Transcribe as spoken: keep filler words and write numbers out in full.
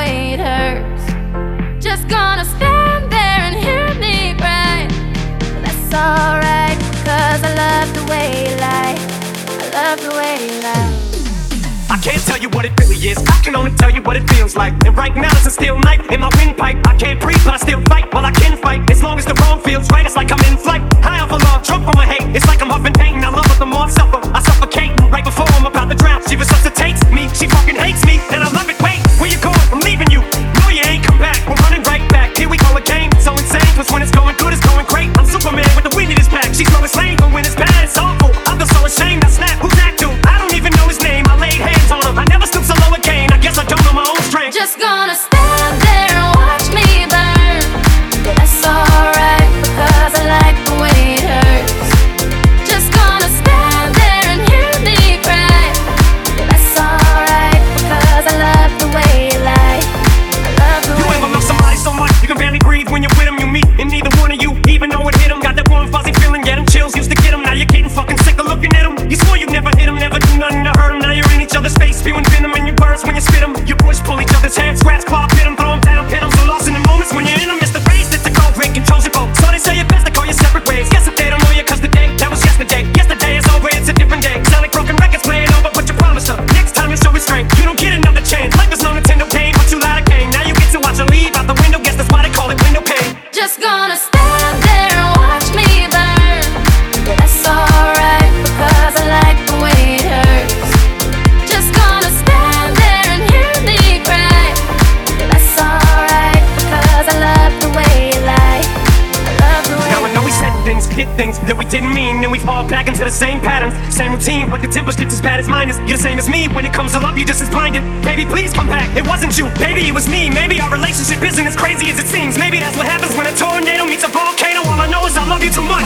way it hurts. Just gonna stand there and hear me cry. But that's alright, cause I love the way you lie. I love the way you lie. I can't tell you what it really is, I can only tell you what it feels like. And right now it's a steel knife in my windpipe. I can't breathe but I still fight, well I can fight. As long as the wrong feels right, it's like I'm in flight. High off a log, drunk from my hate, it's like I'm huffing pain. I love her the more I suffer, I suffocate. Right before I'm about to drown, she resuscitates me. She fucking hates me, and I love it. Wait, where you going? I'm leaving you. No you ain't come back, we're running right back. Here we go again, so insane, cause when it's going good it's going great. I'm Superman with the wind in his back. She's slow as lane, but when it's bad it's awful. I feel so ashamed, I snap, who's that dude? I don't even know his name, I laid hands on him. I never stoop so low again, I guess I don't know my own strength. Just gonna stand there and watch me burn. But that's alright, because I like the way it hurts. Just gonna stand there and hear me cry. But that's alright, because I love the way you lie. I love the You way ever love somebody so much, you can barely breathe when you're with them. You meet, and neither one of you even know it hit them. Got that warm fuzzy feeling, get them chills, used to get them. Now you're getting fucking sick of looking at them. You swore you'd never hit them, never do nothing to hurt them. Now you're in each other's face, spewing venom in your words when you spit them. You push, pull each other's hair, scratch, claw, pit them, throw them down, pin them. So lost in the moments when you're in them, it's the race that's a goal, break controls your boat. So they say your best to call you separate ways. Guess if they don't know you, cause the day, that was yesterday. Yesterday is over, it's a different day. Sound like broken records playing over, but you promised her next time you show restraint, you don't get another chance. Life is no Nintendo game, but you lied again. Now you get to watch her leave out the window, guess that's why they call it window pane. Just gonna stand there and watch me burn. But that's alright, because I like the way it hurts. Just gonna stand there and hear me cry. But that's alright, because I love the way you lie. I love the way Now I know we said things, did things that we didn't mean, and we fall back into the same patterns, same routine, but the temper's just as bad as mine is. You're the same as me, when it comes to love you're just as blinded. Baby please come back, it wasn't you, baby it was me. Maybe our relationship isn't as crazy as it seems. Maybe that's what happens when a tornado meets a volcano. All I know is I love you too much.